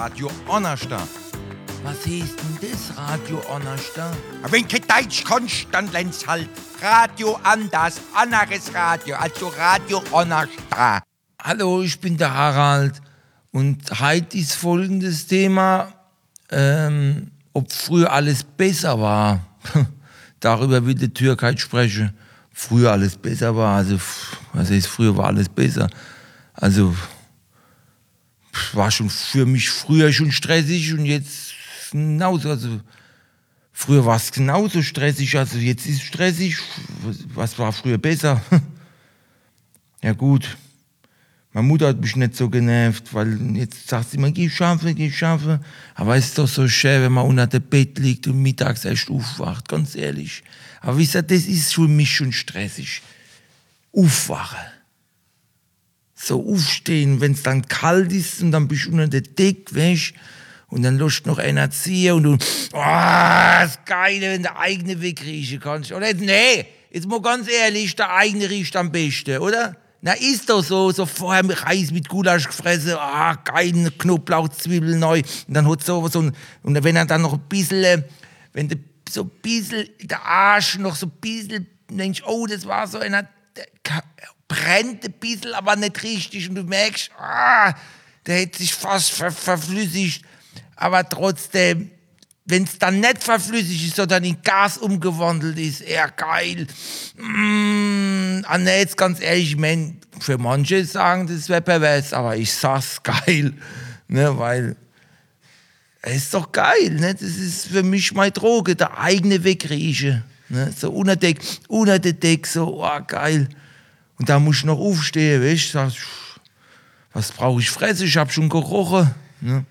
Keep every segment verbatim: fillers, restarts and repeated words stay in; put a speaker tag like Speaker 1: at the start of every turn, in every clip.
Speaker 1: Radio Onnersta.
Speaker 2: Was heißt denn das, Radio Onnersta?
Speaker 1: Wenn du Deutsch kannst, dann lernst halt Radio anders, anderes Radio, also Radio Onnersta.
Speaker 2: Hallo, ich bin der Harald und heute ist folgendes Thema, ähm, ob früher alles besser war. Darüber will die Türkei sprechen. Früher alles besser war, also was heißt, früher war alles besser. Also war schon für mich früher schon stressig und jetzt genauso. Also früher war es genauso stressig, also jetzt ist es stressig. Was war früher besser? Ja gut, meine Mutter hat mich nicht so genervt, weil jetzt sagt sie immer, geh schaffen, geh schaffen. Aber es ist doch so schön, wenn man unter dem Bett liegt und mittags erst aufwacht, ganz ehrlich. Aber wisst ihr, das ist für mich schon stressig. Aufwachen. So aufstehen, wenn es dann kalt ist und dann bist du unter der Decke, weißt, und dann lässt noch einer ziehen und du, oh, das Geile, wenn der eigene wegriechen kannst. Oder jetzt, nee, jetzt mal ganz ehrlich, der eigene riecht am besten, oder? Na, ist doch so, so vorher mit Reis mit Gulasch gefressen, ah, geil, Knoblauch, Zwiebeln neu, und dann hat so, so, und wenn er dann noch ein bisschen, wenn der so ein bisschen, der Arsch noch so ein bisschen, denkst, oh, das war so einer, der brennt ein bisschen, aber nicht richtig. Und du merkst, ah, der hätte sich fast ver verflüssigt. Aber trotzdem, wenn es dann nicht verflüssigt ist, sondern in Gas umgewandelt ist, eher geil. Mmh, ah, nee, jetzt ganz ehrlich, ich mein, für manche sagen, das wäre pervers, aber ich sag's geil. Ne, weil es ist doch geil. Ne? Das ist für mich meine Droge, der eigene wegriechen. Ne? So unter Deck, unter der Deck, so, oh, geil. Und da muss ich noch aufstehen, weißt du, was brauche ich fressen? Ich habe schon gerochen. Ne?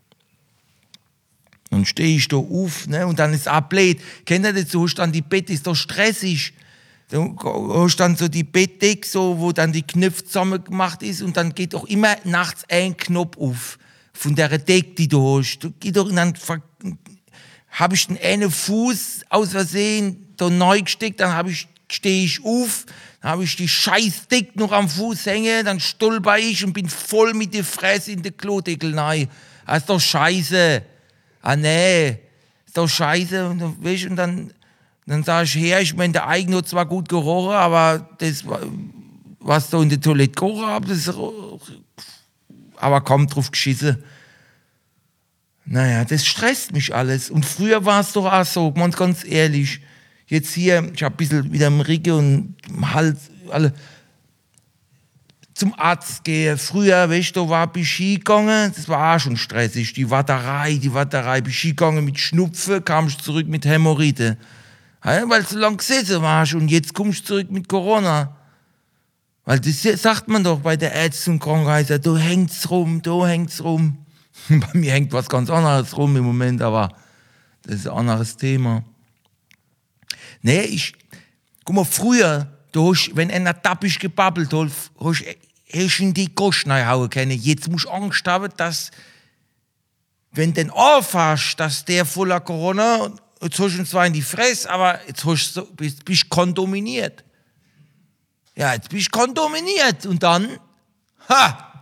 Speaker 2: Dann stehe ich da auf, ne? Und dann ist es ablehnt. Kennt ihr das so? Hast dann die Bett, ist doch stressig. Du hast dann so die Bettdecke, so, wo dann die Knöpfe zusammen gemacht ist und dann geht doch immer nachts ein Knopf auf. Von der Decke, die du hast. Du, geht doch, und dann habe ich den einen Fuß aus Versehen da neu gesteckt, dann habe ich stehe ich auf, dann habe ich die scheiß Decke noch am Fuß hängen, dann stolper ich und bin voll mit der Fresse in den Klodeckel rein. Das ist doch scheiße. Ah nee, ist doch scheiße. Und, weißt, und dann, dann sage ich her, ich meine, der eigene hat zwar gut gerochen, aber das, was da in der Toilette gerochen habe, das aber kaum drauf geschissen. Naja, das stresst mich alles. Und früher war es doch auch so, ganz ehrlich. Jetzt hier, ich habe ein bisschen wieder im Rücken und im Hals, alle zum Arzt gehen. Früher, weißt du, war ich Ski gegangen, das war auch schon stressig. Die Warterei, die Warterei, bin Ski gegangen mit Schnupfen, kam ich zurück mit Hämorrhoide. Ja, weil du so lange gesessen warst und jetzt kommst du zurück mit Corona. Weil das sagt man doch bei der Ärzte und Krankenhäuser, du hängst rum, du hängst rum. Bei mir hängt was ganz anderes rum im Moment, aber das ist ein anderes Thema. Nee, ich, guck mal, früher, du hast, wenn einer tappisch gebabbelt hat, hast du in die Goschen reinhauen können. Jetzt musst du Angst haben, dass, wenn du den anfasst, dass der voller Corona, jetzt hast du ihn zwar in die Fresse, aber jetzt hast du, bist, bist kontaminiert. Ja, jetzt bist du kontaminiert und dann, ha!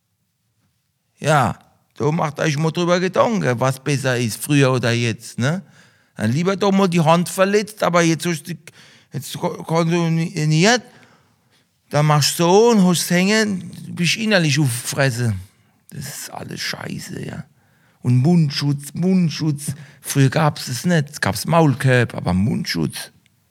Speaker 2: Ja, da macht euch mal drüber Gedanken, was besser ist, früher oder jetzt, ne? Dann lieber doch mal die Hand verletzt, aber jetzt hast du jetzt kontaminiert, dann machst du so und hast es hängen, bist innerlich auffressen. Das ist alles scheiße, ja. Und Mundschutz, Mundschutz, früher gab es es nicht, es gab Maulkorb, aber Mundschutz.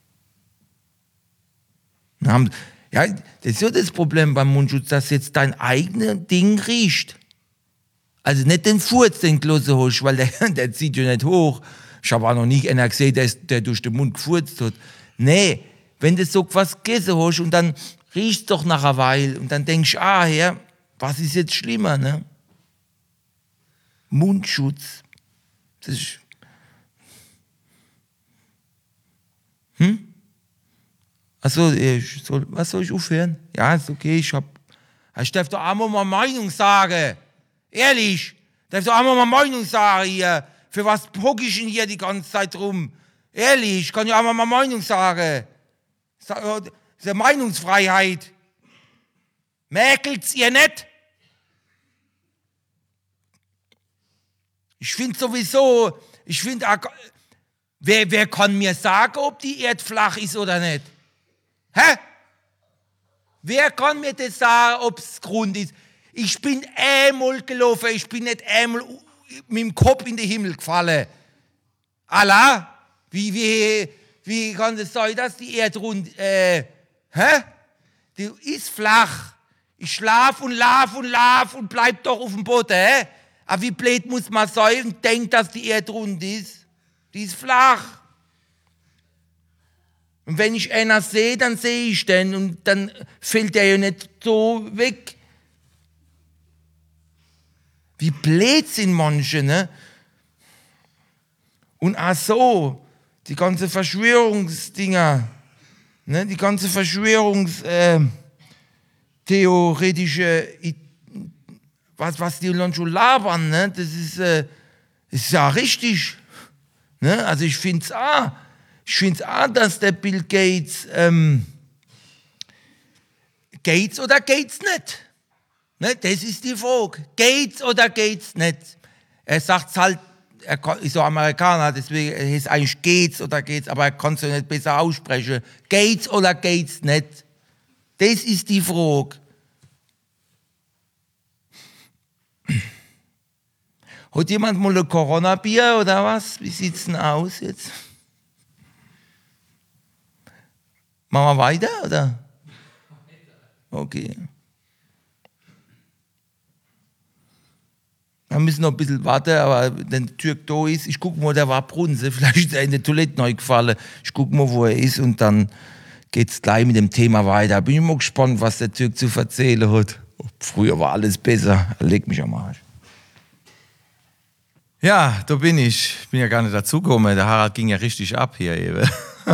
Speaker 2: Ja, das ist ja das Problem beim Mundschutz, dass jetzt dein eigenes Ding riecht. Also nicht den Furz, den du gelassen hast, weil der, der zieht ja nicht hoch. Ich habe auch noch nie einer gesehen, der, der durch den Mund gefurzt hat. Nee, wenn du so was gegessen hast und dann riechst du doch nach einer Weile und dann denkst du, ah, ja, was ist jetzt schlimmer, ne? Mundschutz. Das ist. Hm? Achso, soll, was soll ich aufhören? Ja, ist okay, ich hab. Ich darf doch einmal mal Meinung sagen. Ehrlich, ich darf doch einmal mal Meinung sagen hier. Für was hocke ich denn hier die ganze Zeit rum? Ehrlich, ich kann ja einmal mal Meinung sagen. Das ist ja Meinungsfreiheit. Mäkelt's ihr nicht? Ich finde sowieso, ich finde, wer, wer kann mir sagen, ob die Erde flach ist oder nicht? Hä? Wer kann mir das sagen, ob es Grund ist? Ich bin einmal gelaufen, ich bin nicht einmal mit dem Kopf in den Himmel gefallen. Allah, wie, wie, wie kann das sein, dass die Erde rund, äh, hä? Die ist flach. Ich schlaf und laf und laf und bleib doch auf dem Boden, hä? Aber wie blöd muss man sein und denkt, dass die Erde rund ist? Die ist flach. Und wenn ich einer sehe, dann sehe ich den und dann fällt der ja nicht so weg. Wie blöd sind manche, ne? Und auch so, die ganze Verschwörungsdinger, ne? Die ganze Verschwörungstheoretische, äh, was, was die dann schon labern, ne? Das ist, äh, ist ja richtig. Ne? Also ich finde es auch. Ich finde es auch, dass der Bill Gates, ähm, geht's oder geht's nicht? Ne? Das ist die Frage. Geht's oder geht's nicht? Er sagt es halt, er ist so Amerikaner, deswegen heißt eigentlich geht's oder geht's, aber er kann es ja nicht besser aussprechen. Geht's oder geht's nicht? Das ist die Frage. Hat jemand mal ein Corona-Bier oder was? Wie sieht's denn aus jetzt? Machen wir weiter, oder? Okay. Wir müssen noch ein bisschen warten, aber wenn der Türk da ist, ich gucke mal, der war Brunse, vielleicht ist er in der Toilette neu gefallen. Ich gucke mal, wo er ist und dann geht es gleich mit dem Thema weiter. Bin ich mal gespannt, was der Türk zu erzählen hat. Früher war alles besser. Leg mich am Arsch.
Speaker 3: Ja, da bin ich. Ich bin ja gar nicht dazugekommen. Der Harald ging ja richtig ab hier eben.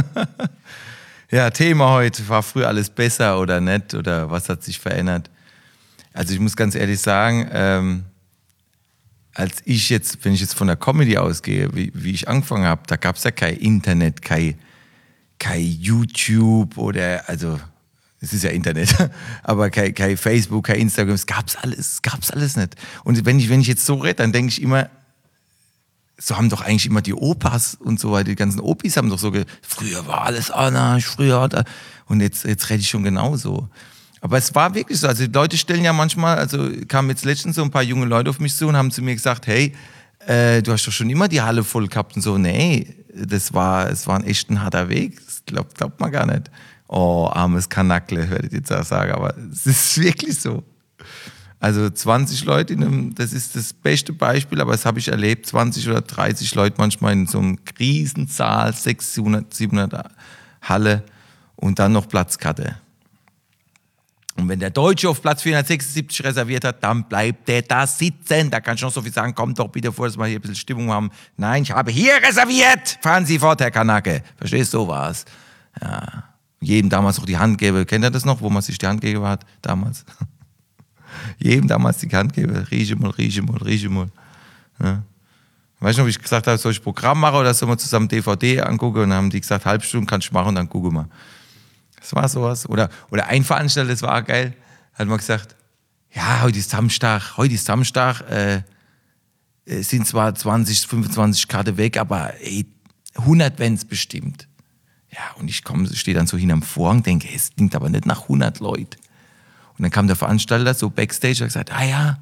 Speaker 3: Ja, Thema heute, war früher alles besser oder nicht oder was hat sich verändert? Also ich muss ganz ehrlich sagen, ähm, als ich jetzt, wenn ich jetzt von der Comedy ausgehe, wie, wie ich angefangen habe, da gab es ja kein Internet, kein, kein YouTube oder, also es ist ja Internet, aber kein, kein Facebook, kein Instagram, es gab's alles, es gab's alles nicht. Und wenn ich, wenn ich jetzt so rede, dann denke ich immer, so haben doch eigentlich immer die Opas und so weiter, die ganzen Opis haben doch so, ge- früher war alles Anarch, früher hat er, und jetzt, jetzt rede ich schon genauso. Aber es war wirklich so, also die Leute stellen ja manchmal, also kamen jetzt letztens so ein paar junge Leute auf mich zu und haben zu mir gesagt, hey, äh, du hast doch schon immer die Halle voll gehabt und so. Nee, das war, es war ein echt ein harter Weg, das glaubt, glaubt man gar nicht. Oh, armes Kanackle, werde ich jetzt auch sagen, aber es ist wirklich so. Also zwanzig Leute, in einem, das ist das beste Beispiel, aber das habe ich erlebt, zwanzig oder dreißig Leute manchmal in so einem Riesensaal, sechshundert, siebenhundert Halle und dann noch Platzkarte. Und wenn der Deutsche auf Platz vierhundertsechsundsiebzig reserviert hat, dann bleibt der da sitzen. Da kann ich noch so viel sagen, kommt doch bitte vor, dass wir hier ein bisschen Stimmung haben. Nein, ich habe hier reserviert. Fahren Sie fort, Herr Kanake. Verstehst du, so war's. Ja. Jedem damals auch die Hand gebe. Kennt ihr das noch, wo man sich die Hand gegeben hat damals? Jedem damals die Hand gebe. Rieche mal, rieche mal, rieche mal. Ja. Weißt du noch, wie ich gesagt habe, soll ich Programm machen oder soll man zusammen D V D angucken? Und dann haben die gesagt, halbe Stunde kannst du machen und dann gucken wir. Das war sowas. Oder, oder ein Veranstalter, das war geil, hat mal gesagt, ja, heute ist Samstag, heute ist Samstag, äh, es sind zwar zwanzig, fünfundzwanzig Grad weg, aber ey, hundert wären es bestimmt. Ja, und ich komme, stehe dann so hinterm Vorhang, denke, es klingt aber nicht nach hundert Leuten. Und dann kam der Veranstalter so backstage und hat gesagt, ah ja,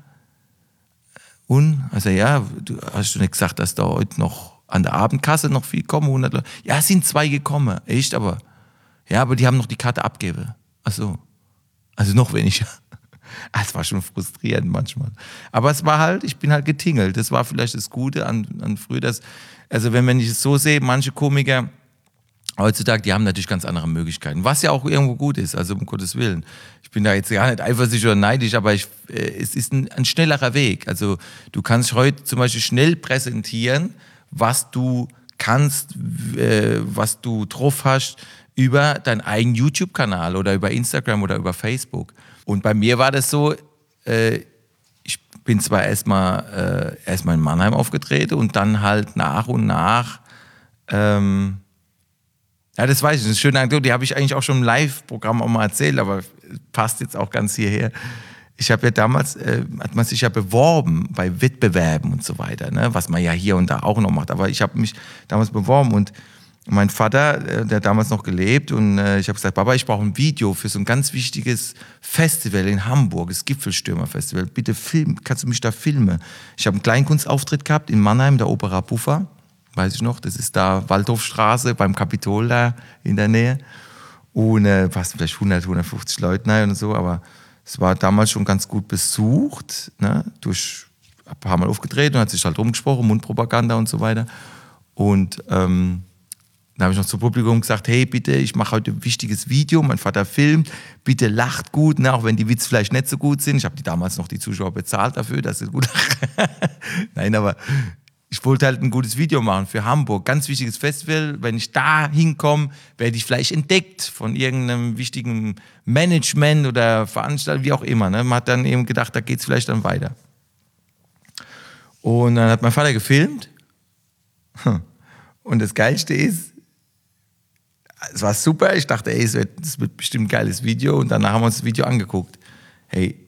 Speaker 3: und? Also ja, du hast du nicht gesagt, dass da heute noch an der Abendkasse noch viel kommen, hundert Leute? Ja, es sind zwei gekommen, echt, aber ja, aber die haben noch die Karte abgegeben. Ach so. Also noch weniger. Es war schon frustrierend manchmal. Aber es war halt, ich bin halt getingelt. Das war vielleicht das Gute an, an früher. Dass, also wenn, wenn ich es so sehe, manche Komiker heutzutage, die haben natürlich ganz andere Möglichkeiten. Was ja auch irgendwo gut ist, also um Gottes Willen. Ich bin da jetzt gar nicht eifersüchtig oder neidisch, aber ich, äh, es ist ein, ein schnellerer Weg. Also du kannst heute zum Beispiel schnell präsentieren, was du kannst, äh, was du drauf hast, über deinen eigenen YouTube-Kanal oder über Instagram oder über Facebook. Und bei mir war das so, äh, ich bin zwar erstmal äh, erstmal in Mannheim aufgetreten und dann halt nach und nach, ähm, ja, das weiß ich, das ist eine schöne Anekdote, die habe ich eigentlich auch schon im Live-Programm auch mal erzählt, aber passt jetzt auch ganz hierher. ich habe ja damals, äh, hat man sich ja beworben bei Wettbewerben und so weiter, ne? Was man ja hier und da auch noch macht. Aber ich habe mich damals beworben und mein Vater, äh, der hat damals noch gelebt und äh, ich habe gesagt, Papa, ich brauche ein Video für so ein ganz wichtiges Festival in Hamburg, das Gipfelstürmer-Festival. Bitte film, kannst du mich da filmen? Ich habe einen Kleinkunstauftritt gehabt in Mannheim, der Opera Buffa, weiß ich noch, das ist da Waldhofstraße beim Kapitol da in der Nähe. Und äh, was, vielleicht hundert, hundertfünfzig Leute nein, und so, aber es war damals schon ganz gut besucht, ne? Durch ein paar Mal aufgetreten und hat sich halt rumgesprochen, Mundpropaganda und so weiter. Und ähm, dann habe ich noch zum Publikum gesagt, hey, bitte, ich mache heute ein wichtiges Video, mein Vater filmt, bitte lacht gut, ne? Auch wenn die Witze vielleicht nicht so gut sind. Ich habe die damals noch die Zuschauer bezahlt dafür, dass sie gut lachen. Nein, aber ich wollte halt ein gutes Video machen für Hamburg, ganz wichtiges Festival. Wenn ich da hinkomme, werde ich vielleicht entdeckt von irgendeinem wichtigen Management oder Veranstalter, wie auch immer. Ne? Man hat dann eben gedacht, da geht es vielleicht dann weiter. Und dann hat mein Vater gefilmt. Und das Geilste ist, es war super, ich dachte, ey, es wird, das wird bestimmt ein geiles Video. Und danach haben wir uns das Video angeguckt. Hey,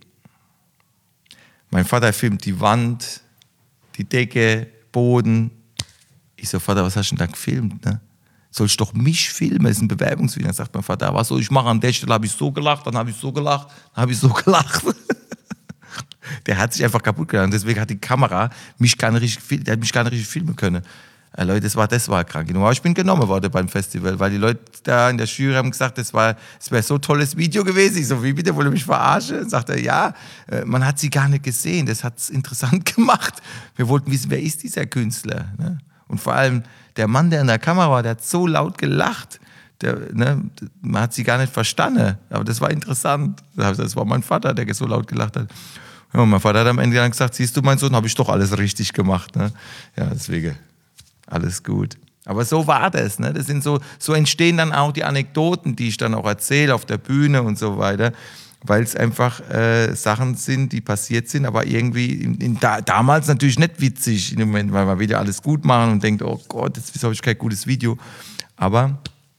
Speaker 3: mein Vater filmt die Wand, die Decke, Boden. Ich so, Vater, was hast du denn da gefilmt? Ne? Soll ich doch mich filmen? Das ist ein Bewerbungsvideo. Dann sagt mein Vater, was soll ich machen? An der Stelle habe ich so gelacht, dann habe ich so gelacht, dann habe ich so gelacht. Der hat sich einfach kaputt gelacht. Deswegen hat die Kamera mich gar nicht richtig, der hat mich gar nicht richtig filmen können. Äh, Leute, das war, das war krank. Aber ich bin genommen worden beim Festival, weil die Leute da in der Jury haben gesagt, das war, das wäre so ein tolles Video gewesen. Ich so, wie bitte, wollt ihr mich verarschen? Und sagt er, ja, äh, man hat sie gar nicht gesehen. Das hat es interessant gemacht. Wir wollten wissen, wer ist dieser Künstler? Ne? Und vor allem der Mann, der in der Kamera war, der hat so laut gelacht. Der, ne, man hat sie gar nicht verstanden. Aber das war interessant. Das war mein Vater, der so laut gelacht hat. Ja, und mein Vater hat am Ende dann gesagt, siehst du, mein Sohn, habe ich doch alles richtig gemacht. Ne? Ja, deswegen. Alles gut. Aber so war das. Ne? Das sind so, so entstehen dann auch die Anekdoten, die ich dann auch erzähle auf der Bühne und so weiter, weil es einfach äh, Sachen sind, die passiert sind, aber irgendwie in, in da, damals natürlich nicht witzig im Moment, weil man will ja alles gut machen und denkt, oh Gott, jetzt habe ich kein gutes Video. Aber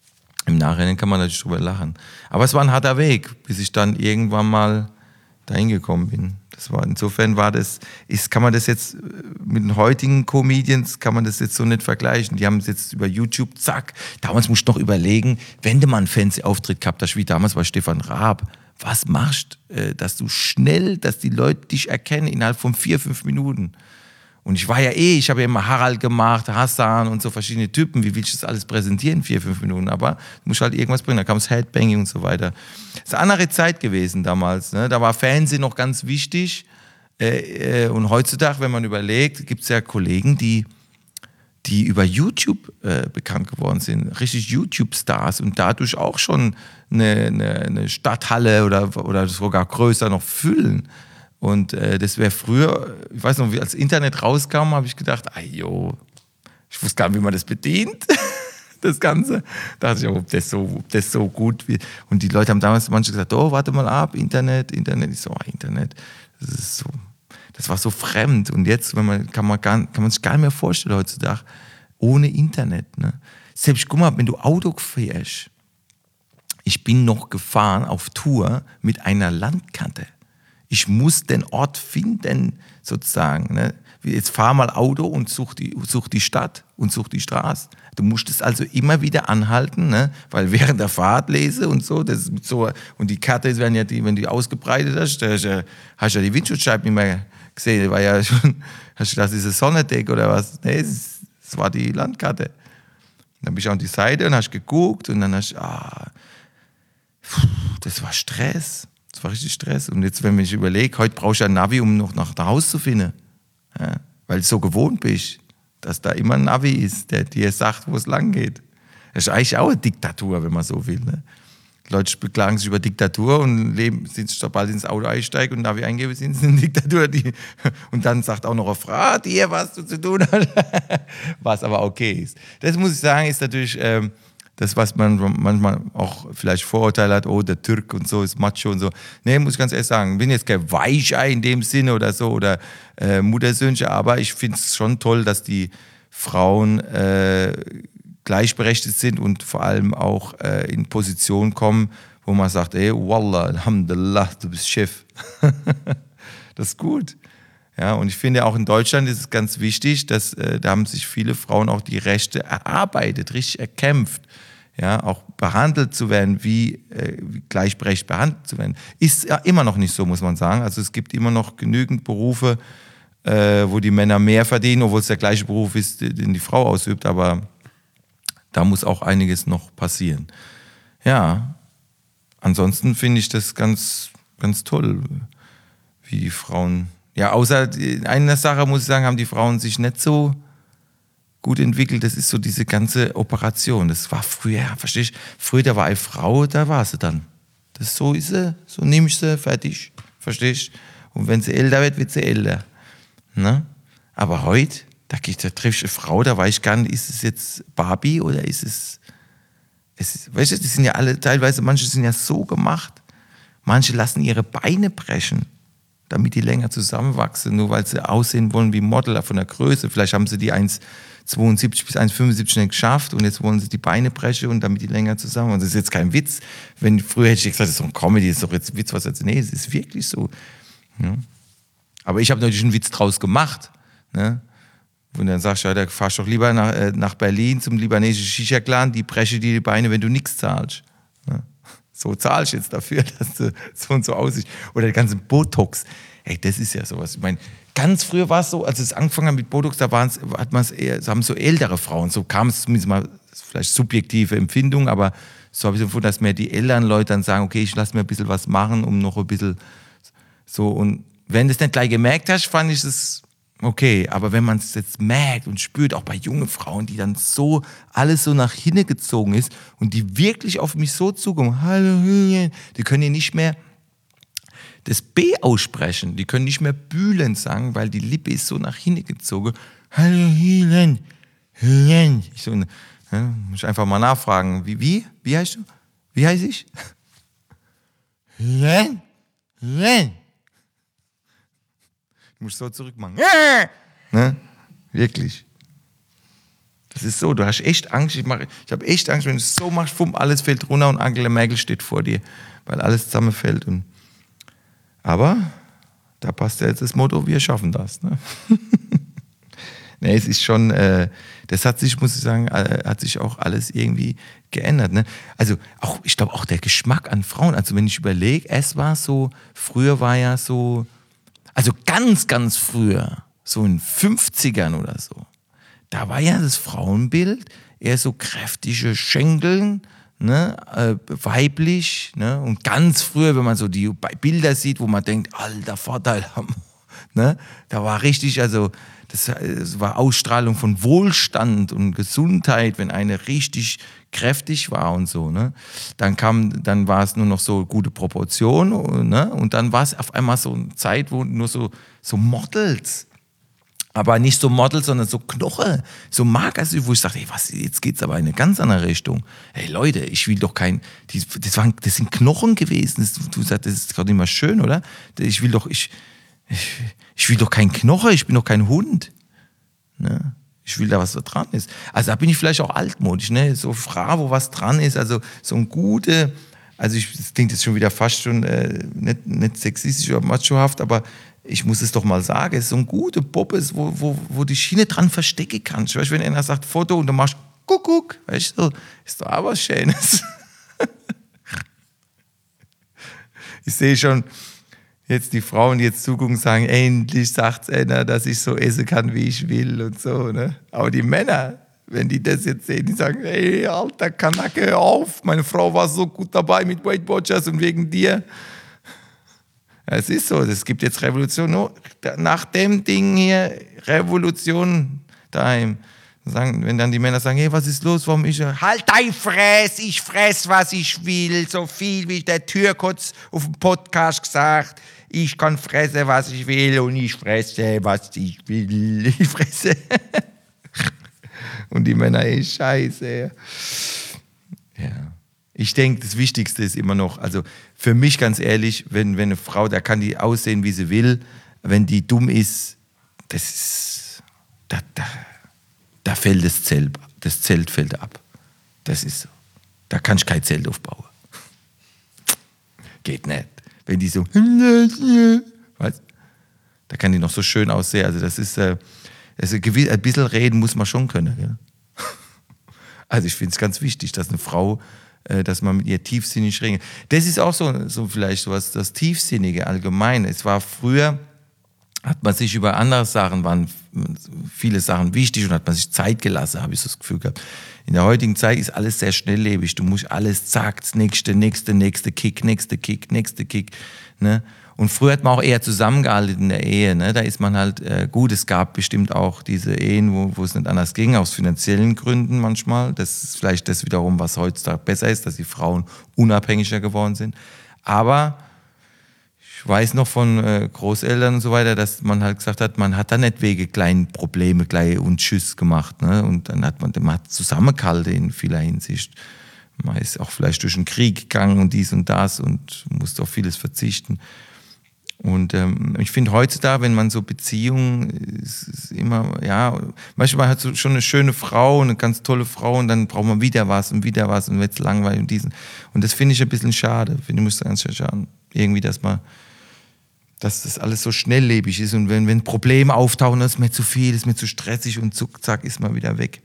Speaker 3: im Nachhinein kann man natürlich drüber lachen. Aber es war ein harter Weg, bis ich dann irgendwann mal dahin gekommen bin. Das war, insofern war das, ist, kann man das jetzt mit den heutigen Comedians, kann man das jetzt so nicht vergleichen. Die haben es jetzt über YouTube, zack. Damals musst du noch überlegen, wenn du mal einen Fernsehauftritt gehabt hast, wie damals bei Stefan Raab, was machst du, dass du schnell, dass die Leute dich erkennen innerhalb von vier, fünf Minuten. Und ich war ja eh, ich habe ja immer Harald gemacht, Hassan und so verschiedene Typen. Wie will ich das alles präsentieren in vier, fünf Minuten? Aber du musst halt irgendwas bringen. Da kam das Headbanging und so weiter. Das ist eine andere Zeit gewesen damals. Ne? Da war Fernsehen noch ganz wichtig. Äh, äh, und heutzutage, wenn man überlegt, gibt es ja Kollegen, die, die über YouTube äh, bekannt geworden sind. Richtig YouTube-Stars und dadurch auch schon eine, eine, eine Stadthalle oder, oder sogar größer noch füllen. Und äh, das wäre früher, ich weiß noch, wie als Internet rauskam, habe ich gedacht, ajo, ich wusste gar nicht, wie man das bedient, das Ganze. Da dachte ich, ob das so, ob das so gut wird. Und die Leute haben damals manche gesagt, oh, warte mal ab, Internet, Internet. Ich so, oh, Internet, das ist so, das war so fremd. Und jetzt, wenn man, kann man, gar, kann man sich gar nicht mehr vorstellen heutzutage, ohne Internet. Ne? Selbst, guck mal, wenn du Auto fährst, ich bin noch gefahren auf Tour mit einer Landkarte. Ich muss den Ort finden, sozusagen. Ne? Jetzt fahr mal Auto und such die, such die Stadt und such die Straße. Du musst es also immer wieder anhalten, ne? Weil während der Fahrt lese und so, das so und die Karte werden ja, die, wenn du die ausgebreitet hast, da hast du hast ja die Windschutzscheibe nicht mehr gesehen. Das war ja schon, hast du das diese Sonnendeck oder was? Nee, das, das war die Landkarte. Dann bist du auf die Seite und hast geguckt und dann hast du, ah, das war Stress. Das war richtig Stress. Und jetzt, wenn ich überlege, heute brauchst du ein Navi, um noch nach Hause zu finden. Ja, weil du so gewohnt bist, dass da immer ein Navi ist, der dir sagt, wo es lang geht. Das ist eigentlich auch eine Diktatur, wenn man so will. Ne? Die Leute beklagen sich über Diktatur und leben, sind sobald ins Auto einsteigen und Navi eingeben, sind sie in eine Diktatur. Die, und dann sagt auch noch eine Frau, dir, was du zu tun hast. Was aber okay ist. Das muss ich sagen, ist natürlich ähm, das, was man manchmal auch vielleicht Vorurteile hat, oh, der Türk und so ist Macho und so. Nee, muss ich ganz ehrlich sagen, bin jetzt kein Weichei in dem Sinne oder so oder äh, Muttersöhnchen, aber ich finde es schon toll, dass die Frauen äh, gleichberechtigt sind und vor allem auch äh, in Positionen kommen, wo wo man sagt, ey, Wallah, Alhamdulillah, du bist Chef. Das ist gut. Ja, und ich finde auch in Deutschland ist es ganz wichtig, dass äh, da haben sich viele Frauen auch die Rechte erarbeitet, richtig erkämpft. Ja, auch behandelt zu werden, wie, äh, wie gleichberechtigt behandelt zu werden. Ist ja immer noch nicht so, muss man sagen. Also es gibt immer noch genügend Berufe, äh, wo die Männer mehr verdienen, obwohl es der gleiche Beruf ist, den die Frau ausübt. Aber da muss auch einiges noch passieren. Ja, ansonsten finde ich das ganz, ganz toll, wie die Frauen... Ja, außer in einer Sache, muss ich sagen, haben die Frauen sich nicht so gut entwickelt. Das ist so diese ganze Operation. Das war früher, verstehst du? Früher, da war eine Frau, da war sie dann. Das so ist sie, so nehme ich sie, fertig. Verstehst du? Und wenn sie älter wird, wird sie älter. Ne? Aber heute, da, da triff ich eine Frau, da weiß ich gar nicht, ist es jetzt Barbie oder ist es, es ist, weißt du, die sind ja alle, teilweise, manche sind ja so gemacht. Manche lassen ihre Beine brechen, damit die länger zusammenwachsen, nur weil sie aussehen wollen wie Model von der Größe. Vielleicht haben sie die eins Komma zweiundsiebzig bis eins Komma fünfundsiebzig nicht geschafft und jetzt wollen sie die Beine brechen und damit die länger zusammen. Und das ist jetzt kein Witz. Wenn früher hätte ich gesagt, das ist doch ein Comedy, das ist doch jetzt ein Witz, was jetzt. Nee, es ist wirklich so. Ja. Aber ich habe natürlich einen Witz draus gemacht. Ne? Und dann sagst du, ja, da fahrst du doch lieber nach, äh, nach Berlin zum libanesischen Shisha-Clan, die brechen dir die Beine, wenn du nichts zahlst. Ne? So zahlst du jetzt dafür, dass du so und so aussiehst. Oder der ganze Botox. Ey, das ist ja sowas. Ich meine, ganz früher war es so, als es angefangen hat mit Botox, da waren's, hat man es eher, so haben so ältere Frauen, so kam es zumindest mal, vielleicht subjektive Empfindung, aber so habe ich so empfunden, dass mehr die älteren Leute dann sagen, okay, ich lasse mir ein bisschen was machen, um noch ein bisschen so. Und wenn du es nicht gleich gemerkt hast, fand ich es okay. Aber wenn man es jetzt merkt und spürt, auch bei jungen Frauen, die dann so alles so nach hinten gezogen ist und die wirklich auf mich so zukommen, hallo, die können ja nicht mehr das B aussprechen, die können nicht mehr bühlen sagen, weil die Lippe ist so nach hinten gezogen. Hallo, Helen, Helen. Ich so, ja, muss ich einfach mal nachfragen, wie, wie, wie heißt du? Wie heiße ich? Helen, Helen. Ich muss so zurückmachen. Ne? Wirklich. Das ist so, du hast echt Angst. Ich, mach, ich habe echt Angst, wenn du es so machst, fumm, alles fällt runter und Angela Merkel steht vor dir, weil alles zusammenfällt. Und aber da passt ja jetzt das Motto, wir schaffen das. Ne? Nee, es ist schon, äh, das hat sich, muss ich sagen, äh, hat sich auch alles irgendwie geändert. Ne? Also auch, ich glaube auch der Geschmack an Frauen, also wenn ich überlege, es war so, früher war ja so, also ganz, ganz früher, so in den fünfzigern oder so, da war ja das Frauenbild eher so kräftige Schenkeln, ne, äh, weiblich, ne, und ganz früher, wenn man so die Bilder sieht, wo man denkt, alter Vorteil, ne, da war richtig, also das, das war Ausstrahlung von Wohlstand und Gesundheit, wenn eine richtig kräftig war und so, ne, dann kam, dann war es nur noch so gute Proportion, ne, und dann war es auf einmal so eine Zeit, wo nur so so Models. Aber nicht so Model, sondern so Knoche, so Mager, wo ich sage, ey, was, jetzt geht's aber in eine ganz andere Richtung. Hey Leute, ich will doch kein, die, das, waren, das sind Knochen gewesen. Das, du sagst, das ist gerade nicht mal schön, oder? Ich will doch, ich, ich, ich will doch kein Knoche, ich bin doch kein Hund. Ne? Ich will da, was da dran ist. Also da bin ich vielleicht auch altmodisch, ne? So Frage, wo was dran ist, also so ein gute, also ich, das klingt jetzt schon wieder fast schon äh, nicht, nicht sexistisch oder machohaft, aber ich muss es doch mal sagen, es ist so ein guter Puppe, wo, wo, wo die Schiene dran verstecken kannst. Weißt du, wenn einer sagt Foto und du machst Kuckuck, weißt du, ist doch auch was Schönes. Ich sehe schon jetzt die Frauen, die jetzt zugucken, sagen, endlich sagt einer, dass ich so essen kann, wie ich will und so. Ne? Aber die Männer, wenn die das jetzt sehen, die sagen, ey, alter Kanacke, hör auf, meine Frau war so gut dabei mit Weight Watchers und wegen dir. Es ist so, es gibt jetzt Revolution. Nach dem Ding hier, Revolution daheim. Sagen, wenn dann die Männer sagen, hey, was ist los, warum ich... Halt dein Fress, ich fress, was ich will. So viel, wie der Türk hat auf dem Podcast gesagt. Ich kann fressen, was ich will und ich fresse, was ich will. Ich fresse. Und die Männer, ey, scheiße. Ja. Ich denke, das Wichtigste ist immer noch, also für mich ganz ehrlich, wenn, wenn eine Frau, da kann die aussehen, wie sie will, wenn die dumm ist, das ist, da, da, da fällt das Zelt, das Zelt fällt ab. Das ist so. Da kann ich kein Zelt aufbauen. Geht nicht. Wenn die so, weißt, da kann die noch so schön aussehen. Also das ist, äh, also ein bisschen reden muss man schon können. Gell? Also ich finde es ganz wichtig, dass eine Frau, äh, dass man mit ihr tiefsinnig redet. Das ist auch so, so vielleicht sowas, das Tiefsinnige allgemein. Es war früher, hat man sich über andere Sachen, waren viele Sachen wichtig und hat man sich Zeit gelassen, habe ich so das Gefühl gehabt. In der heutigen Zeit ist alles sehr schnelllebig. Du musst alles, zack, das nächste, nächste, nächste Kick, nächste Kick, nächste Kick. Ne? Und früher hat man auch eher zusammengehalten in der Ehe. Ne? Da ist man halt, äh, gut, es gab bestimmt auch diese Ehen, wo, wo es nicht anders ging, aus finanziellen Gründen manchmal. Das ist vielleicht das wiederum, was heutzutage besser ist, dass die Frauen unabhängiger geworden sind. Aber ich weiß noch von äh, Großeltern und so weiter, dass man halt gesagt hat, man hat da nicht wegen kleinen Probleme gleich und Tschüss gemacht. Ne? Und dann hat man, man hat zusammengehalten in vieler Hinsicht. Man ist auch vielleicht durch den Krieg gegangen und dies und das und musste auf vieles verzichten. Und ähm, ich finde heutzutage, wenn man so Beziehungen, ist, ist immer, ja, manchmal hat so schon eine schöne Frau, eine ganz tolle Frau und dann braucht man wieder was und wieder was und wird es langweilig und diesen. Und das finde ich ein bisschen schade. Finde ich, muss ganz schade. Irgendwie, dass man, dass das alles so schnelllebig ist und wenn, wenn Probleme auftauchen, das ist mir zu viel, ist mir zu stressig und zuck, zack, ist man wieder weg.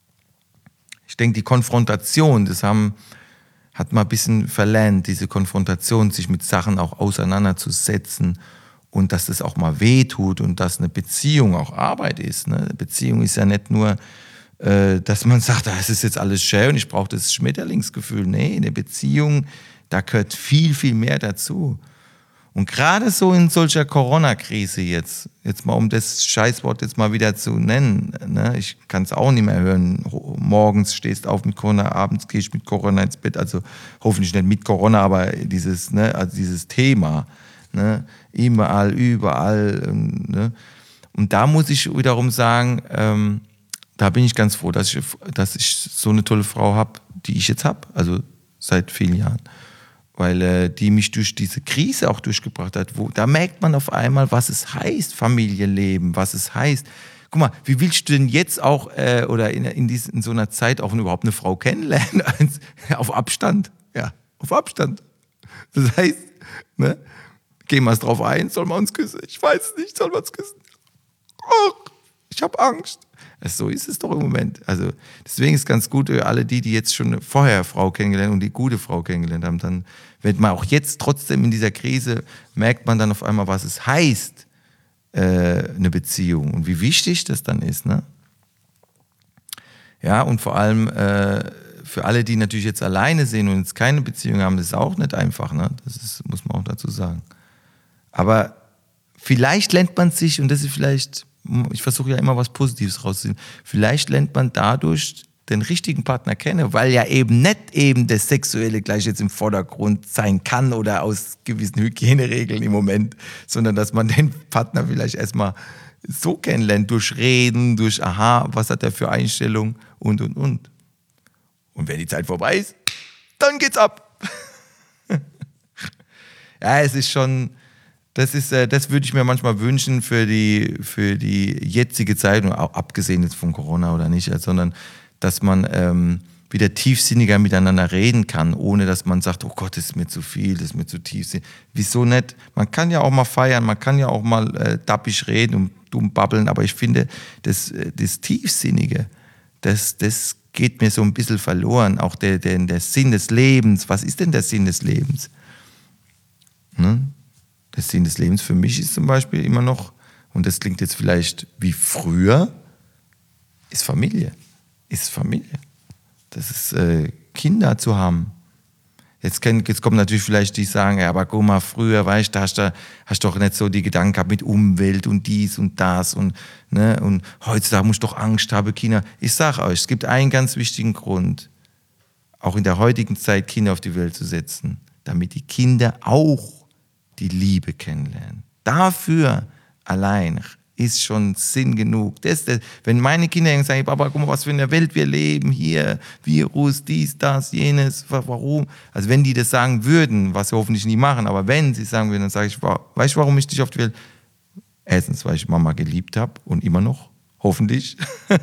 Speaker 3: Ich denke, die Konfrontation, das haben, hat man ein bisschen verlernt, diese Konfrontation, sich mit Sachen auch auseinanderzusetzen und dass das auch mal wehtut und dass eine Beziehung auch Arbeit ist. Ne? Eine Beziehung ist ja nicht nur, äh, dass man sagt, das ist jetzt alles schön und ich brauche das Schmetterlingsgefühl. Nee, eine Beziehung, da gehört viel, viel mehr dazu. Und gerade so in solcher Corona-Krise jetzt, jetzt mal um das Scheißwort jetzt mal wieder zu nennen, ne? Ich kann es auch nicht mehr hören, morgens stehst auf mit Corona, abends gehst mit Corona ins Bett, also hoffentlich nicht mit Corona, aber dieses, ne, also dieses Thema, ne? Überall, überall. Ne? Und da muss ich wiederum sagen, ähm, da bin ich ganz froh, dass ich, dass ich so eine tolle Frau habe, die ich jetzt habe, also seit vielen Jahren. Weil äh, die mich durch diese Krise auch durchgebracht hat. Wo, da merkt man auf einmal, was es heißt, Familienleben, was es heißt. Guck mal, wie willst du denn jetzt auch, äh, oder in, in, dies, in so einer Zeit auch überhaupt eine Frau kennenlernen? Auf Abstand. Ja, auf Abstand. Das heißt, ne, gehen wir es drauf ein, soll man uns küssen? Ich weiß nicht, soll man uns küssen? Oh, ich habe Angst. So ist es doch im Moment. Also deswegen ist es ganz gut, alle die, die jetzt schon vorher Frau kennengelernt und die gute Frau kennengelernt haben, dann wird man auch jetzt trotzdem in dieser Krise, merkt man dann auf einmal, was es heißt, äh, eine Beziehung und wie wichtig das dann ist. Ne? Ja, und vor allem äh, für alle, die natürlich jetzt alleine sind und jetzt keine Beziehung haben, das ist auch nicht einfach. Ne? Das ist, muss man auch dazu sagen. Aber vielleicht lernt man sich, und das ist vielleicht... Ich versuche ja immer was Positives rauszuziehen. Vielleicht lernt man dadurch den richtigen Partner kennen, weil ja eben nicht eben das Sexuelle gleich jetzt im Vordergrund sein kann oder aus gewissen Hygieneregeln im Moment, sondern dass man den Partner vielleicht erstmal so kennenlernt, durch Reden, durch aha, was hat er für Einstellungen und, und, und. Und wenn die Zeit vorbei ist, dann geht's ab. Ja, es ist schon... Das, ist, das würde ich mir manchmal wünschen für die, für die jetzige Zeit, auch abgesehen jetzt von Corona oder nicht, sondern dass man ähm, wieder tiefsinniger miteinander reden kann, ohne dass man sagt, oh Gott, das ist mir zu viel, das ist mir zu tiefsinnig. Wieso nicht? Man kann ja auch mal feiern, man kann ja auch mal äh, dappisch reden und dumm babbeln, aber ich finde, das, das Tiefsinnige, das, das geht mir so ein bisschen verloren. Auch der, der, der Sinn des Lebens. Was ist denn der Sinn des Lebens? Ne? Der Sinn des Lebens für mich ist zum Beispiel immer noch, und das klingt jetzt vielleicht wie früher, ist Familie. Ist Familie. Das ist äh, Kinder zu haben. Jetzt, kann, jetzt kommen natürlich vielleicht die, die sagen, ja, aber guck mal, früher, weißt du, hast du hast doch nicht so die Gedanken gehabt mit Umwelt und dies und das und, ne, und heutzutage musst du doch Angst haben, Kinder. Ich sage euch, es gibt einen ganz wichtigen Grund, auch in der heutigen Zeit Kinder auf die Welt zu setzen, damit die Kinder auch die Liebe kennenlernen. Dafür allein ist schon Sinn genug. Das, das, wenn meine Kinder sagen, Papa, guck mal, was für eine Welt wir leben, hier, Virus, dies, das, jenes, warum? Also wenn die das sagen würden, was sie hoffentlich nie machen, aber wenn sie sagen würden, dann sage ich, weißt du, warum ich dich auf die Welt? Erstens, weil ich Mama geliebt habe und immer noch, hoffentlich.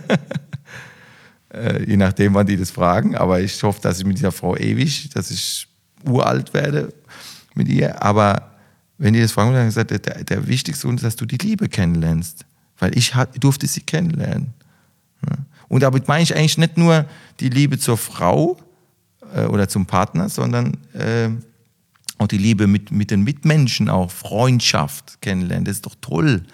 Speaker 3: äh, je nachdem, wann die das fragen, aber ich hoffe, dass ich mit dieser Frau ewig, dass ich uralt werde. mit ihr, aber wenn die das fragen, dann gesagt, der, der wichtigste Grund ist, dass du die Liebe kennenlernst, weil ich hat, durfte sie kennenlernen. Und damit meine ich eigentlich nicht nur die Liebe zur Frau äh, oder zum Partner, sondern äh, auch die Liebe mit, mit den Mitmenschen, auch Freundschaft kennenlernen. Das ist doch toll.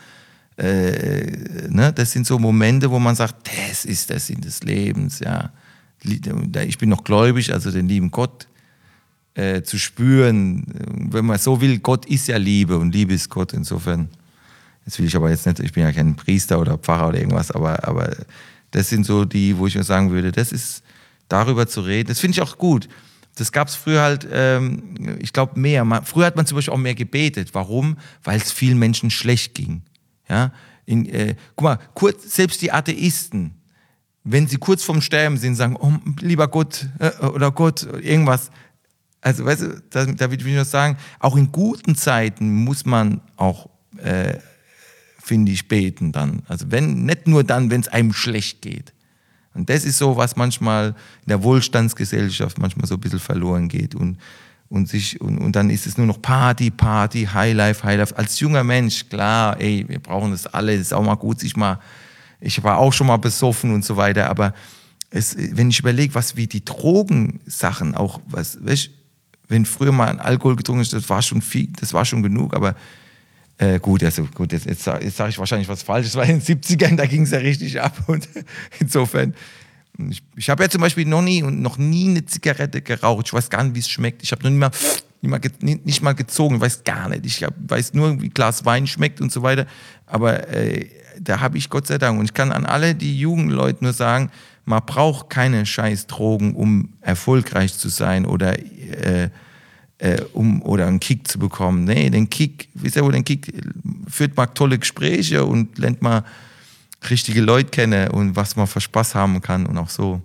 Speaker 3: Äh, ne? Das sind so Momente, wo man sagt, das ist der Sinn des Lebens. Ja. Ich bin noch gläubig, also den lieben Gott äh, zu spüren. Wenn man so will, Gott ist ja Liebe und Liebe ist Gott. Insofern, jetzt will ich aber jetzt nicht, ich bin ja kein Priester oder Pfarrer oder irgendwas, aber, aber das sind so die, wo ich mir sagen würde, das ist, darüber zu reden, das finde ich auch gut. Das gab es früher halt, ähm, ich glaube, mehr. Man, früher hat man zum Beispiel auch mehr gebetet. Warum? Weil es vielen Menschen schlecht ging. Ja? In, äh, guck mal, kurz, selbst die Atheisten, wenn sie kurz vorm Sterben sind, sagen, oh, lieber Gott äh, oder Gott, irgendwas. Also, weißt du, da, da will ich nur sagen, auch in guten Zeiten muss man auch, äh, finde ich, beten dann. Also wenn, nicht nur dann, wenn es einem schlecht geht. Und das ist so, was manchmal in der Wohlstandsgesellschaft manchmal so ein bisschen verloren geht. Und, und, sich, und, und dann ist es nur noch Party, Party, Highlife, Highlife. Als junger Mensch, klar, ey, wir brauchen das alle, es ist auch mal gut, sich mal, ich war auch schon mal besoffen und so weiter, aber es, wenn ich überlege, was wie die Drogensachen auch, was, weißt, wenn früher mal ein Alkohol getrunken ist, das war schon viel, das war schon genug, aber Äh, gut, also gut, jetzt, jetzt, jetzt sage ich wahrscheinlich was Falsches, weil in den siebzigern, da ging es ja richtig ab und insofern, ich, ich habe ja zum Beispiel noch nie und noch nie eine Zigarette geraucht, ich weiß gar nicht, wie es schmeckt, ich habe noch nie mal, nie mal, nicht, nicht mal gezogen, ich weiß gar nicht, ich hab, weiß nur, wie ein Glas Wein schmeckt und so weiter, aber äh, da habe ich Gott sei Dank und ich kann an alle die Jugendleute nur sagen, man braucht keine scheiß Drogen, um erfolgreich zu sein oder äh, Äh, um oder einen Kick zu bekommen. Nee, den Kick, wisst ihr, wo den Kick führt mal tolle Gespräche und lernt mal richtige Leute kennen und was man für Spaß haben kann und auch so.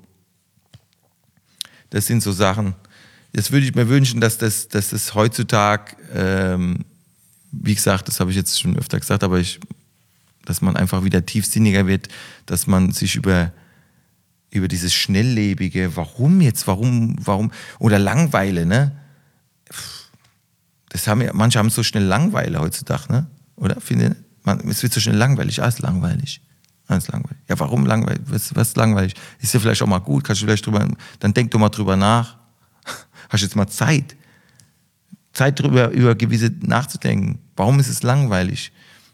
Speaker 3: Das sind so Sachen. Jetzt würde ich mir wünschen, dass das, dass das heutzutage, ähm, wie gesagt, das habe ich jetzt schon öfter gesagt, aber ich, dass man einfach wieder tiefsinniger wird, dass man sich über über dieses Schnelllebige, warum jetzt, warum, warum, oder Langeweile, ne? Das haben ja, manche haben so schnell Langeweile heutzutage, ne? Oder? Finde, man, es wird so schnell langweilig, alles langweilig. Alles langweilig. Ja, warum langweilig? Was, was ist langweilig? Ist ja vielleicht auch mal gut, kannst du vielleicht drüber, dann denk doch mal drüber nach. Hast jetzt mal Zeit. Zeit drüber, über gewisse nachzudenken. Warum ist es langweilig?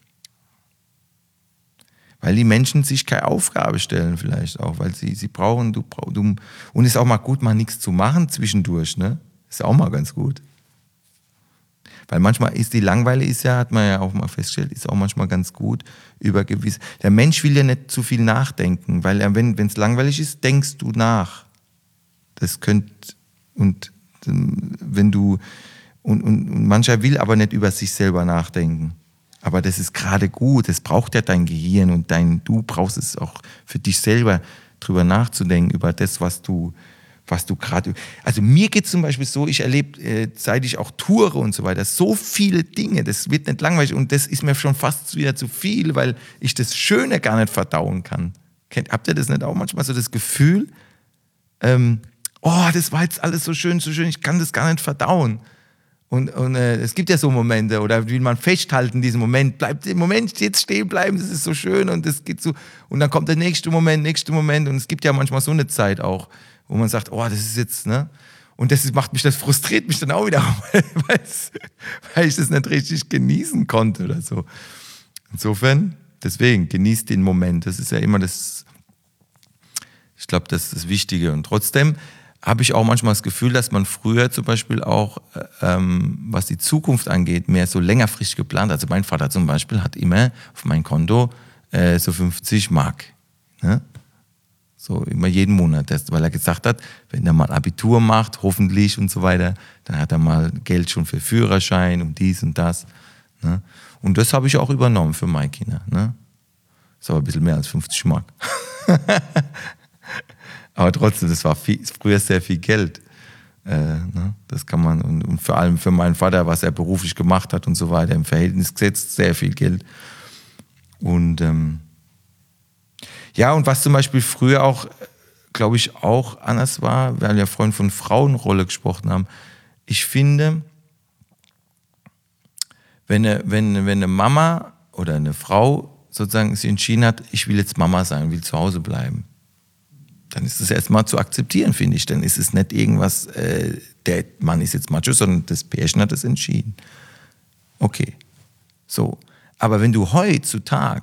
Speaker 3: Weil die Menschen sich keine Aufgabe stellen vielleicht auch, weil sie, sie brauchen, du, du, und es ist auch mal gut, mal nichts zu machen zwischendurch, ne? Ist auch mal ganz gut. Weil manchmal ist die Langeweile, ist ja, hat man ja auch mal festgestellt, ist auch manchmal ganz gut über gewisse. Der Mensch will ja nicht zu viel nachdenken, weil er, wenn es langweilig ist, denkst du nach. Das könnte, und wenn du, und, und, und mancher will aber nicht über sich selber nachdenken. Aber das ist gerade gut, das braucht ja dein Gehirn und dein, du brauchst es auch für dich selber, drüber nachzudenken, über das, was du was du gerade, also mir geht es zum Beispiel so, ich erlebe, äh, seit ich auch toure und so weiter, so viele Dinge, das wird nicht langweilig und das ist mir schon fast wieder zu viel, weil ich das Schöne gar nicht verdauen kann. Kennt, habt ihr das nicht auch manchmal so das Gefühl, ähm, oh, das war jetzt alles so schön, so schön, ich kann das gar nicht verdauen. Und, und äh, es gibt ja so Momente, oder will man festhalten in diesem Moment, bleibt im Moment jetzt stehen bleiben, das ist so schön und das geht so, und dann kommt der nächste Moment, nächste Moment und es gibt ja manchmal so eine Zeit auch, wo man sagt, oh, das ist jetzt, ne? Und das macht mich, das frustriert mich dann auch wieder, weil ich das nicht richtig genießen konnte oder so. Insofern, deswegen, genießt den Moment. Das ist ja immer das, ich glaube, das ist das Wichtige. Und trotzdem habe ich auch manchmal das Gefühl, dass man früher zum Beispiel auch, ähm, was die Zukunft angeht, mehr so längerfristig geplant. Also mein Vater zum Beispiel hat immer auf mein Konto äh, so fünfzig Mark, ne? So immer jeden Monat, das, weil er gesagt hat, wenn er mal Abitur macht, hoffentlich und so weiter, dann hat er mal Geld schon für Führerschein und dies und das. Ne? Und das habe ich auch übernommen für meine Kinder. Ne? Ist aber ein bisschen mehr als fünfzig Mark. Aber trotzdem, das war viel, früher sehr viel Geld. Äh, ne? Das kann man, und, und vor allem für meinen Vater, was er beruflich gemacht hat und so weiter, im Verhältnis gesetzt, sehr viel Geld. Und ähm, ja, und was zum Beispiel früher auch, glaube ich, auch anders war, weil wir vorhin von Frauenrolle gesprochen haben. Ich finde, Wenn eine, wenn, wenn eine Mama oder eine Frau sozusagen sich entschieden hat, ich will jetzt Mama sein, will zu Hause bleiben, dann ist das erstmal zu akzeptieren, finde ich. Dann ist es nicht irgendwas, äh, der Mann ist jetzt Macho, sondern das Pärchen hat es entschieden. Okay, so. Aber wenn du heutzutage,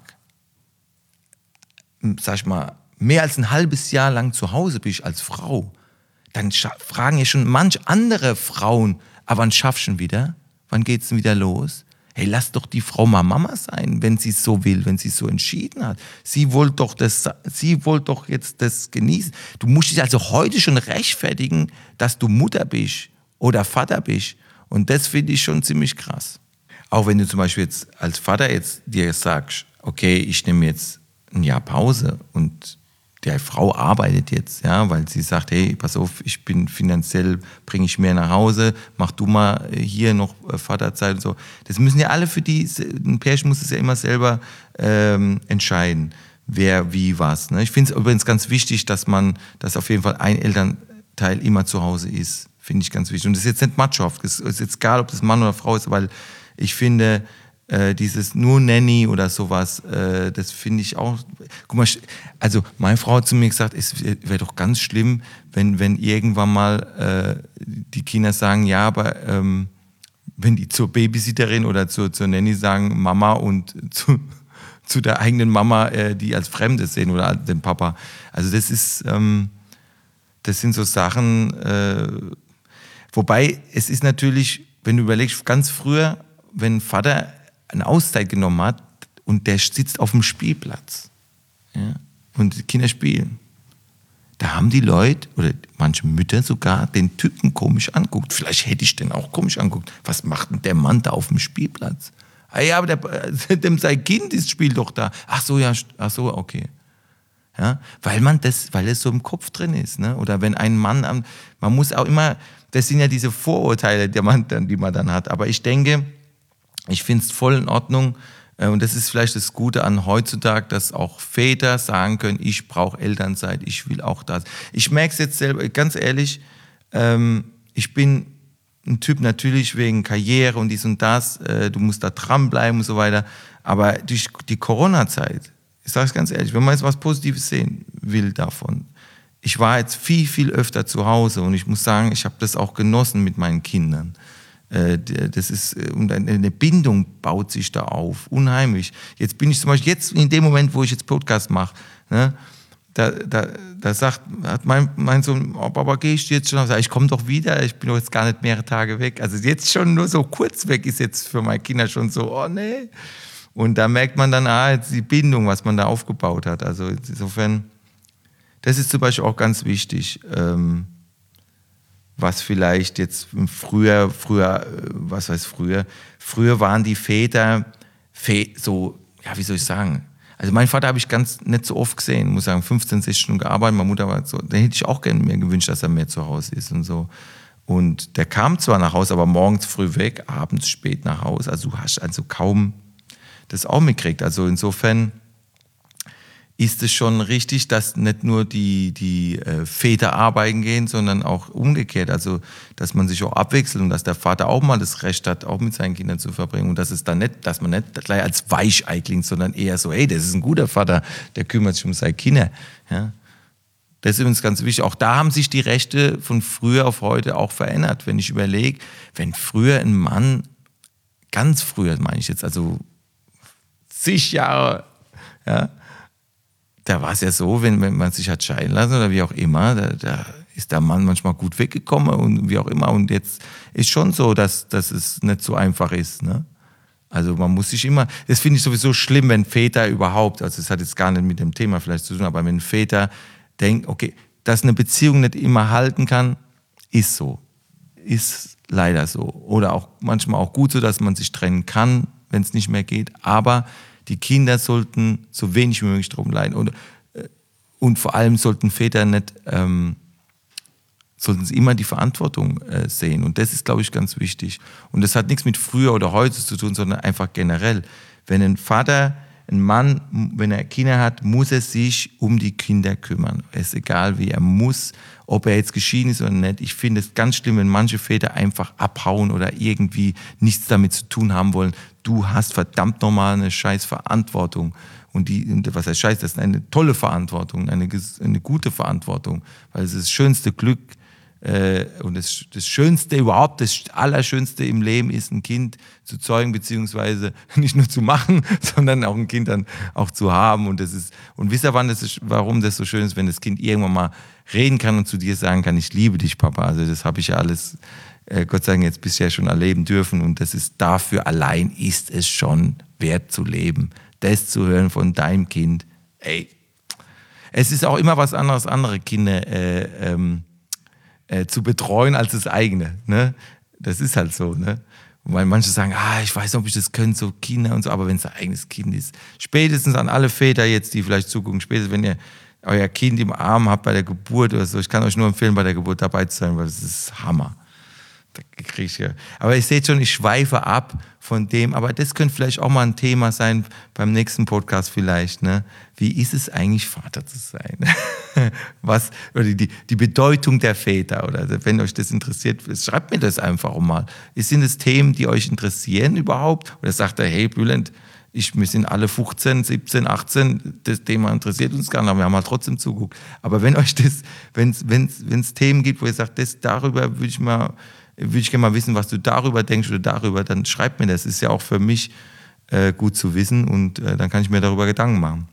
Speaker 3: sag ich mal, mehr als ein halbes Jahr lang zu Hause bist als Frau, dann fragen ja schon manch andere Frauen, aber wann schaffst du schon wieder? Wann geht's denn wieder los? Hey, lass doch die Frau mal Mama sein, wenn sie es so will, wenn sie es so entschieden hat. Sie wollte doch das, sie wollte doch jetzt das genießen. Du musst dich also heute schon rechtfertigen, dass du Mutter bist oder Vater bist. Und das finde ich schon ziemlich krass. Auch wenn du zum Beispiel jetzt als Vater jetzt dir sagst, okay, ich nehme jetzt ein Jahr Pause und die Frau arbeitet jetzt, ja, weil sie sagt, hey, pass auf, ich bin finanziell, bringe ich mehr nach Hause, mach du mal hier noch Vaterzeit und so. Das müssen ja alle für die, ein Pärchen muss es ja immer selber ähm, entscheiden, wer wie was. Ne? Ich finde es übrigens ganz wichtig, dass man, dass auf jeden Fall ein Elternteil immer zu Hause ist, finde ich ganz wichtig. Und das ist jetzt nicht machohaft, es ist jetzt egal, ob das Mann oder Frau ist, weil ich finde, Äh, dieses nur Nanny oder sowas, äh, das finde ich auch. Guck mal, also meine Frau hat zu mir gesagt, es wäre doch ganz schlimm, wenn, wenn irgendwann mal äh, die Kinder sagen, ja, aber ähm, wenn die zur Babysitterin oder zur, zur Nanny sagen, Mama und zu, zu der eigenen Mama, äh, die als Fremde sehen oder den Papa. Also das ist, ähm, das sind so Sachen, äh, wobei es ist natürlich, wenn du überlegst, ganz früher, wenn Vater eine Auszeit genommen hat und der sitzt auf dem Spielplatz, ja, und die Kinder spielen. Da haben die Leute, oder manche Mütter sogar, den Typen komisch anguckt. Vielleicht hätte ich den auch komisch anguckt. Was macht denn der Mann da auf dem Spielplatz? Ah ja, aber der, dem sein Kind ist, spielt doch da. Ach so, ja, ach so, okay. Ja, weil man das, weil es so im Kopf drin ist, ne? Oder wenn ein Mann, man muss auch immer, das sind ja diese Vorurteile, die man dann, die man dann hat. Aber ich denke, ich finde es voll in Ordnung, und das ist vielleicht das Gute an heutzutage, dass auch Väter sagen können, ich brauche Elternzeit, ich will auch das. Ich merke es jetzt selber, ganz ehrlich, ähm, ich bin ein Typ natürlich wegen Karriere und dies und das, äh, du musst da dranbleiben und so weiter, aber durch die Corona-Zeit, ich sage es ganz ehrlich, wenn man jetzt was Positives sehen will davon, ich war jetzt viel, viel öfter zu Hause und ich muss sagen, ich habe das auch genossen mit meinen Kindern. Das ist, und eine Bindung baut sich da auf, unheimlich. Jetzt bin ich zum Beispiel, jetzt in dem Moment, wo ich jetzt Podcast mache, ne, da, da, da sagt, hat mein, mein Sohn, oh, Papa, geh ich jetzt schon? Ich komme doch wieder, ich bin doch jetzt gar nicht mehrere Tage weg. Also jetzt schon nur so kurz weg ist jetzt für meine Kinder schon so, oh nee. Und da merkt man dann, ah, jetzt die Bindung, was man da aufgebaut hat. Also insofern, das ist zum Beispiel auch ganz wichtig. Ähm, was vielleicht jetzt früher, früher, was heißt früher, früher waren die Väter so, ja, wie soll ich sagen, also meinen Vater habe ich ganz nicht so oft gesehen, muss sagen, fünfzehn, sechzehn Stunden gearbeitet, meine Mutter war so, da hätte ich auch gerne mir gewünscht, dass er mehr zu Hause ist und so. Und der kam zwar nach Hause, aber morgens früh weg, abends spät nach Hause, also du hast also kaum das auch mitgekriegt, also insofern ist es schon richtig, dass nicht nur die, die äh, Väter arbeiten gehen, sondern auch umgekehrt. Also, dass man sich auch abwechselt und dass der Vater auch mal das Recht hat, auch mit seinen Kindern zu verbringen. Und dass es dann nicht, dass man nicht gleich als Weichei klingt, sondern eher so, hey, das ist ein guter Vater, der kümmert sich um seine Kinder. Ja? Das ist uns ganz wichtig. Auch da haben sich die Rechte von früher auf heute auch verändert. Wenn ich überlege, wenn früher ein Mann, ganz früher meine ich jetzt, also zig Jahre, ja, da war es ja so, wenn, wenn man sich hat scheiden lassen oder wie auch immer, da, da ist der Mann manchmal gut weggekommen und wie auch immer. Und jetzt ist schon so, dass, dass es nicht so einfach ist. Ne? Also man muss sich immer, das finde ich sowieso schlimm, wenn Väter überhaupt, also das hat jetzt gar nicht mit dem Thema vielleicht zu tun, aber wenn Väter denken, okay, dass eine Beziehung nicht immer halten kann, ist so. Ist leider so. Oder auch manchmal auch gut so, dass man sich trennen kann, wenn es nicht mehr geht. Aber die Kinder sollten so wenig wie möglich drum leiden. Und, und vor allem sollten Väter nicht, ähm, sollten sie immer die Verantwortung äh, sehen. Und das ist, glaube ich, ganz wichtig. Und das hat nichts mit früher oder heute zu tun, sondern einfach generell. Wenn ein Vater ein Mann, wenn er Kinder hat, muss er sich um die Kinder kümmern. Es ist egal wie, er muss, ob er jetzt geschieden ist oder nicht. Ich finde es ganz schlimm, wenn manche Väter einfach abhauen oder irgendwie nichts damit zu tun haben wollen. Du hast verdammt nochmal eine scheiß Verantwortung. Und die, was heißt scheiß, das ist eine tolle Verantwortung, eine, eine gute Verantwortung, weil es ist das schönste Glück, Äh, und das, das Schönste überhaupt, das Allerschönste im Leben ist, ein Kind zu zeugen, beziehungsweise nicht nur zu machen, sondern auch ein Kind dann auch zu haben. Und das ist, und wisst ihr, wann das ist, warum das so schön ist, wenn das Kind irgendwann mal reden kann und zu dir sagen kann, ich liebe dich, Papa. Also das habe ich ja alles, äh, Gott sei Dank, jetzt bisher schon erleben dürfen. Und das ist dafür allein ist es schon wert zu leben. Das zu hören von deinem Kind, ey. Es ist auch immer was anderes, andere Kinder äh, ähm, Äh, zu betreuen als das eigene. Ne? Das ist halt so. Ne? Weil manche sagen, ah, ich weiß nicht, ob ich das könnte, so Kinder und so, aber wenn es ein eigenes Kind ist. Spätestens an alle Väter jetzt, die vielleicht zugucken, spätestens wenn ihr euer Kind im Arm habt bei der Geburt oder so, ich kann euch nur empfehlen, bei der Geburt dabei zu sein, weil das ist Hammer. Da krieg ich ja. Aber ihr seht schon, ich schweife ab von dem, aber das könnte vielleicht auch mal ein Thema sein beim nächsten Podcast vielleicht. Ne? Wie ist es eigentlich, Vater zu sein? Was, oder die, die Bedeutung der Väter, oder wenn euch das interessiert, schreibt mir das einfach auch mal. Sind es Themen, die euch interessieren überhaupt? Oder sagt er, hey Bülent, ich, wir sind alle fünfzehn, siebzehn, achtzehn, das Thema interessiert uns gar nicht, aber wir haben halt trotzdem zugeguckt. Aber wenn euch das, wenn es Themen gibt, wo ihr sagt, das, darüber würde ich mal, würde ich gerne mal wissen, was du darüber denkst oder darüber, dann schreibt mir das. Das ist ja auch für mich äh, gut zu wissen und äh, dann kann ich mir darüber Gedanken machen.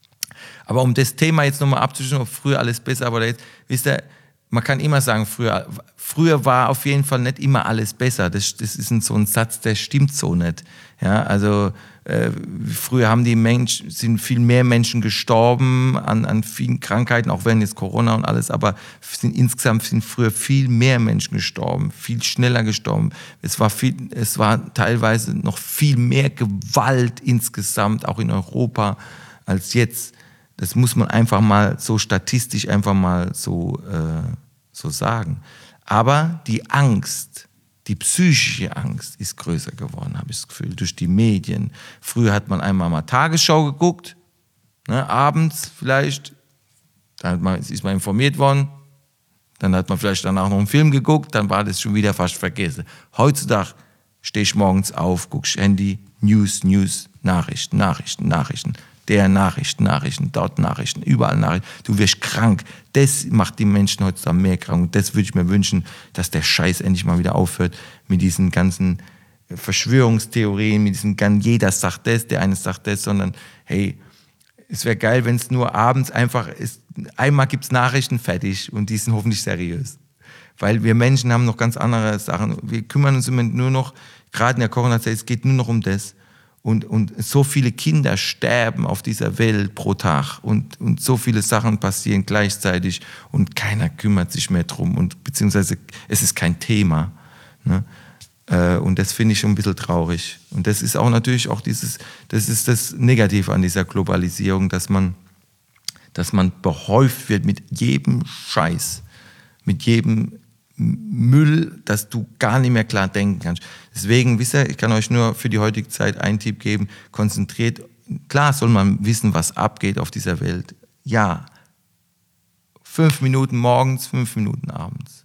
Speaker 3: Aber um das Thema jetzt nochmal abzuschließen, ob früher alles besser war oder jetzt, wisst ihr, man kann immer sagen, früher, früher war auf jeden Fall nicht immer alles besser. Das, das ist ein, so ein Satz, der stimmt so nicht. Ja, also äh, früher haben die Menschen, sind viel mehr Menschen gestorben an, an vielen Krankheiten, auch während jetzt Corona und alles, aber sind, insgesamt sind früher viel mehr Menschen gestorben, viel schneller gestorben. Es war, viel, es war teilweise noch viel mehr Gewalt insgesamt, auch in Europa, als jetzt. Das muss man einfach mal so statistisch einfach mal so, äh, so sagen. Aber die Angst, die psychische Angst ist größer geworden, habe ich das Gefühl, durch die Medien. Früher hat man einmal mal Tagesschau geguckt, ne, abends vielleicht, dann hat man, ist man informiert worden, dann hat man vielleicht danach noch einen Film geguckt, dann war das schon wieder fast vergessen. Heutzutage stehe ich morgens auf, gucke Handy, News, News, Nachrichten, Nachrichten, Nachrichten. Der Nachrichten, Nachrichten, dort Nachrichten, überall Nachrichten. Du wirst krank. Das macht die Menschen heutzutage mehr krank. Und das würde ich mir wünschen, dass der Scheiß endlich mal wieder aufhört mit diesen ganzen Verschwörungstheorien, mit diesen ganzen, jeder sagt das, der eine sagt das, sondern hey, es wäre geil, wenn es nur abends einfach ist, einmal gibt es Nachrichten, fertig, und die sind hoffentlich seriös. Weil wir Menschen haben noch ganz andere Sachen. Wir kümmern uns immer nur noch, gerade in der Corona-Zeit, es geht nur noch um das. Und, und so viele Kinder sterben auf dieser Welt pro Tag und, und so viele Sachen passieren gleichzeitig und keiner kümmert sich mehr drum und beziehungsweise es ist kein Thema. Ne? Äh, und das finde ich schon ein bisschen traurig. Und das ist auch natürlich auch dieses, das ist das Negative an dieser Globalisierung, dass man, dass man behäuft wird mit jedem Scheiß, mit jedem Müll, dass du gar nicht mehr klar denken kannst. Deswegen, wisst ihr, ich kann euch nur für die heutige Zeit einen Tipp geben, konzentriert, klar soll man wissen, was abgeht auf dieser Welt. Ja, fünf Minuten morgens, fünf Minuten abends.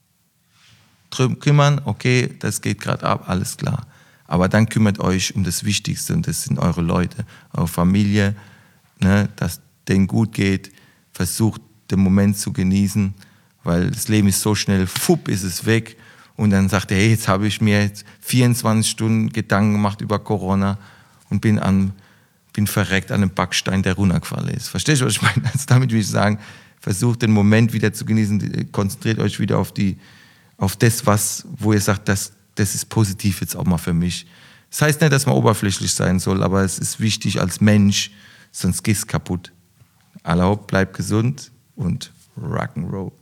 Speaker 3: Drum kümmern, okay, das geht gerade ab, alles klar. Aber dann kümmert euch um das Wichtigste und das sind eure Leute, eure Familie, ne, dass denen gut geht, versucht den Moment zu genießen, weil das Leben ist so schnell, fupp, ist es weg. Und dann sagt er, hey, jetzt habe ich mir jetzt vierundzwanzig Stunden Gedanken gemacht über Corona und bin, an, bin verreckt an einem Backstein, der runtergefallen ist. Verstehst du, was ich meine? Also damit will ich sagen, versucht den Moment wieder zu genießen, konzentriert euch wieder auf, die, auf das, was, wo ihr sagt, das, das ist positiv jetzt auch mal für mich. Das heißt nicht, dass man oberflächlich sein soll, aber es ist wichtig als Mensch, sonst gehst du kaputt. Aller Hopp, bleibt gesund und Rock'n'Roll.